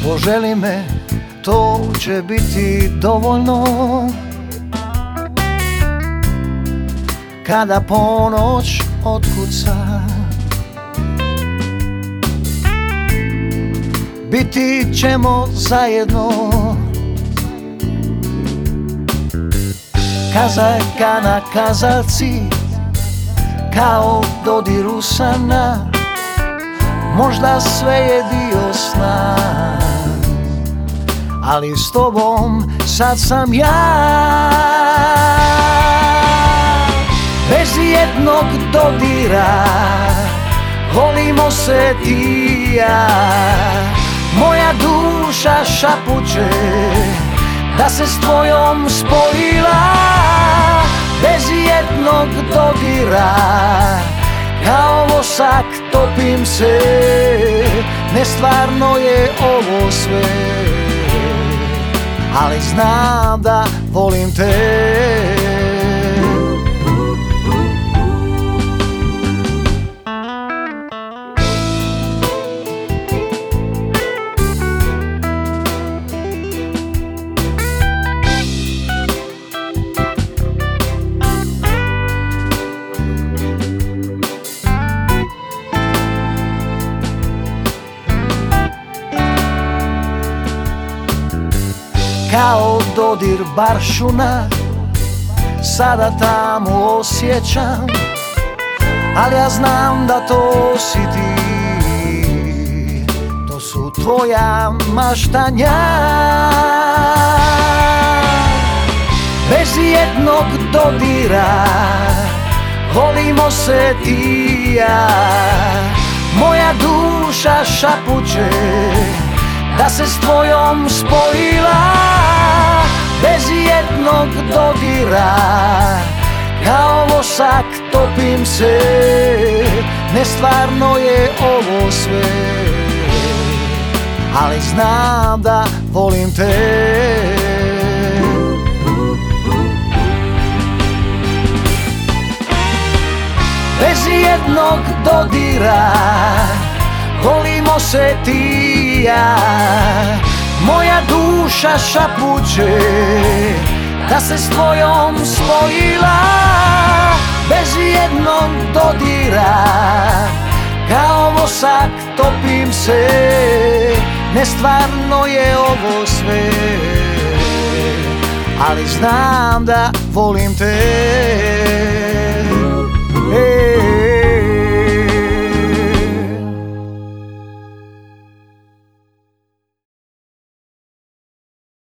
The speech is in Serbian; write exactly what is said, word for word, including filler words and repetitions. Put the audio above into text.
poželi me, to će biti dovoljno. Kada ponoć otkuca, biti ćemo zajedno. Kazaljka na kazaljci, kao dodir usana, možda sve je dio sna, ali s tobom sad sam ja. Bez jednog dodira volimo se ti i ja. Moja duša šapuće da se s tvojom spojila. Bez jednog dodira kao vosak topim se. Nestvarno je ovo sve, ali znam da volim te. Kao dodir baršuna, sada tamo osjećam, ali ja znam da to si ti. To su tvoja maštanja. Bez jednog dodira volimo se ti i ja. Moja duša šapuće da se s tvojom spojila. Bez jednog dodira kao vosak topim se. Nestvarno je ovo sve, ali znam da volim te. Bez jednog dodira volimo se ti i ja. Moja duša šapuće da se s tvojom spojila. Bez jednog dodira kao vosak topim se. Nestvarno je ovo sve, ali znam da volim te.